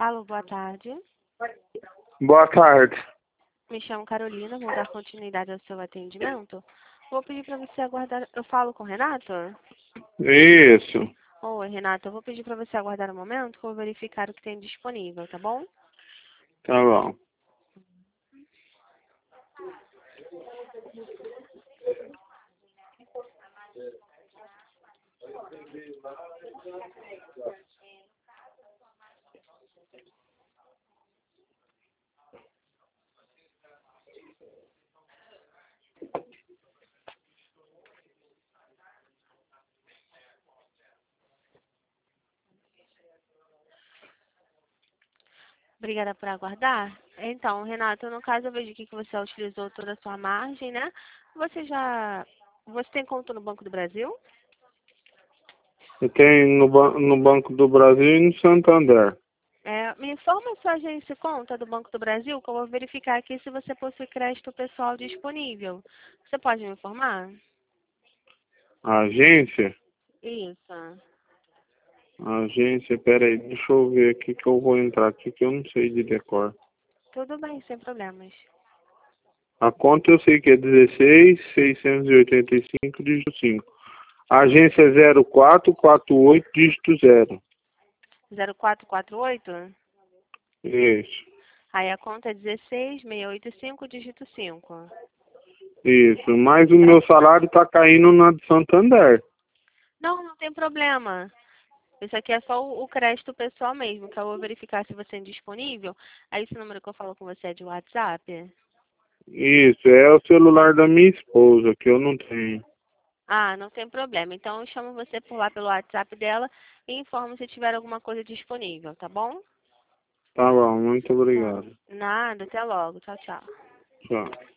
Alô, boa tarde. Boa tarde. Me chamo Carolina, vou dar continuidade ao seu atendimento. Vou pedir para você aguardar. Eu falo com o Renato? Isso. Oi, Renato, eu vou pedir para você aguardar um momento que eu vou verificar o que tem disponível, tá bom? Tá bom. Obrigada por aguardar. Então, Renato, no caso eu vejo aqui que você utilizou toda a sua margem, né? Você tem conta no Banco do Brasil? Eu tenho no Banco do Brasil e no Santander. Me informa a sua agência e conta do Banco do Brasil, que eu vou verificar aqui se você possui crédito pessoal disponível. Você pode me informar? Agência? Isso. Agência, peraí, deixa eu ver aqui que eu vou entrar aqui que eu não sei de decor. Tudo bem, sem problemas. A conta eu sei que é 16.685, dígito 5. Agência é 0448, dígito 0. 0448? Isso. Aí a conta é 16.685, dígito 5. Isso. Mas o meu salário tá caindo na de Santander. Não, não tem problema. Isso aqui é só o crédito pessoal mesmo, que eu vou verificar se você é disponível. Aí esse número que eu falo com você é de WhatsApp? Isso, é o celular da minha esposa, que eu não tenho. Ah, não tem problema. Então eu chamo você por lá pelo WhatsApp dela e informo se tiver alguma coisa disponível, tá bom? Tá bom, muito Tá. obrigado. Nada, até logo. Tchau, tchau. Tchau.